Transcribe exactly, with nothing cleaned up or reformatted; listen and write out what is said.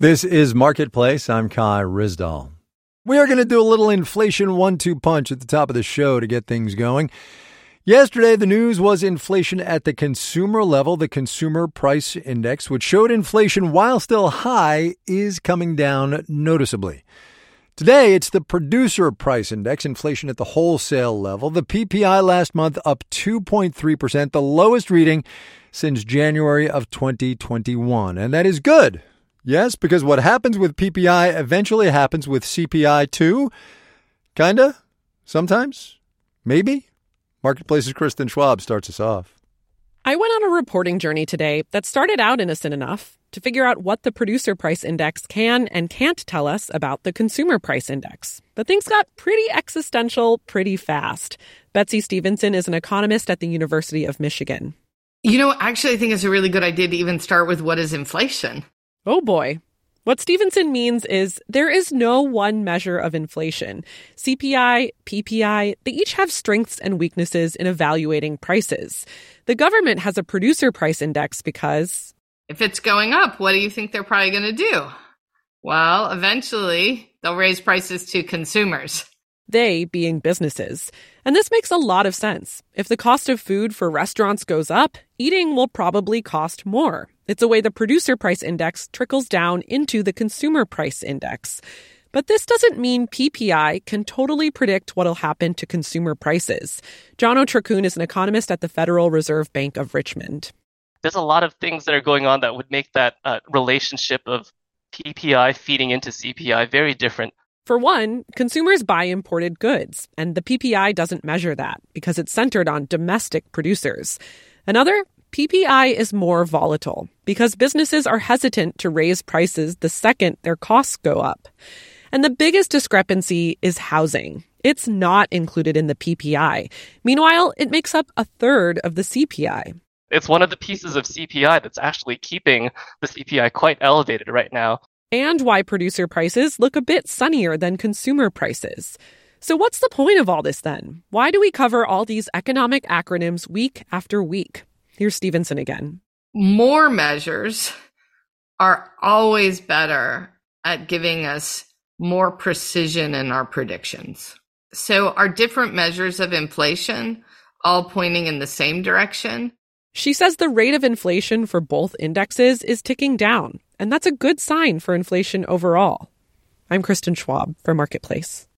This is Marketplace. I'm Kai Ryssdal. We are going to do a little inflation one two punch at the top of the show to get things going. Yesterday, the news was inflation at the consumer level. The Consumer Price Index, which showed inflation while still high, is coming down noticeably. Today, it's the Producer Price Index, inflation at the wholesale level. The P P I last month up two point three percent, the lowest reading since January of twenty twenty-one. And that is good. Yes, because what happens with P P I eventually happens with C P I too. Kinda? Sometimes? Maybe? Marketplace's Kristen Schwab starts us off. I went on a reporting journey today that started out innocent enough to figure out what the Producer Price Index can and can't tell us about the Consumer Price Index. But things got pretty existential pretty fast. Betsy Stevenson is an economist at the University of Michigan. You know, actually, I think it's a really good idea to even start with what is inflation. Oh boy. What Stevenson means is there is no one measure of inflation. C P I, P P I, they each have strengths and weaknesses in evaluating prices. The government has a producer price index because if it's going up, what do you think they're probably going to do? Well, eventually they'll raise prices to consumers. They being businesses. And this makes a lot of sense. If the cost of food for restaurants goes up, eating will probably cost more. It's a way the Producer Price Index trickles down into the Consumer Price Index. But this doesn't mean P P I can totally predict what'll happen to consumer prices. John Otrokun is an economist at the Federal Reserve Bank of Richmond. There's a lot of things that are going on that would make that uh, relationship of P P I feeding into C P I very different. For one, consumers buy imported goods, and the P P I doesn't measure that because it's centered on domestic producers. Another, P P I is more volatile because businesses are hesitant to raise prices the second their costs go up. And the biggest discrepancy is housing. It's not included in the P P I. Meanwhile, it makes up a third of the C P I. It's one of the pieces of C P I that's actually keeping the C P I quite elevated right now. And why producer prices look a bit sunnier than consumer prices. So what's the point of all this then? Why do we cover all these economic acronyms week after week? Here's Stevenson again. More measures are always better at giving us more precision in our predictions. So are different measures of inflation all pointing in the same direction? She says the rate of inflation for both indexes is ticking down, and that's a good sign for inflation overall. I'm Kristen Schwab for Marketplace.